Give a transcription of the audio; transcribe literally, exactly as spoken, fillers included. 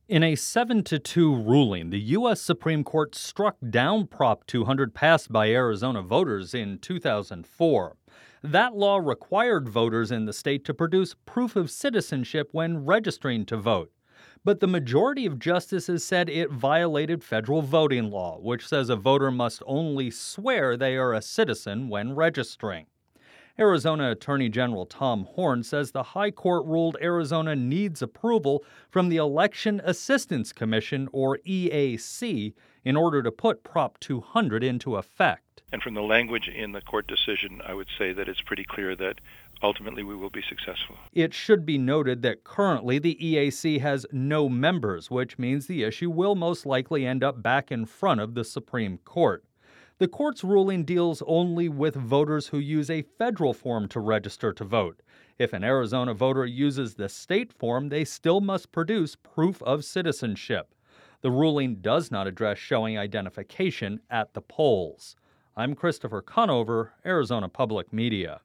In a seven to two ruling, the U S Supreme Court struck down Prop two hundred passed by Arizona voters in two thousand four. That law required voters in the state to produce proof of citizenship when registering to vote. But the majority of justices said it violated federal voting law, which says a voter must only swear they are a citizen when registering. Arizona Attorney General Tom Horne says the High Court ruled Arizona needs approval from the Election Assistance Commission, or E A C, in order to put Prop two hundred into effect. And from the language in the court decision, I would say that it's pretty clear that ultimately we will be successful. It should be noted that currently the E A C has no members, which means the issue will most likely end up back in front of the Supreme Court. The court's ruling deals only with voters who use a federal form to register to vote. If an Arizona voter uses the state form, they still must produce proof of citizenship. The ruling does not address showing identification at the polls. I'm Christopher Conover, Arizona Public Media.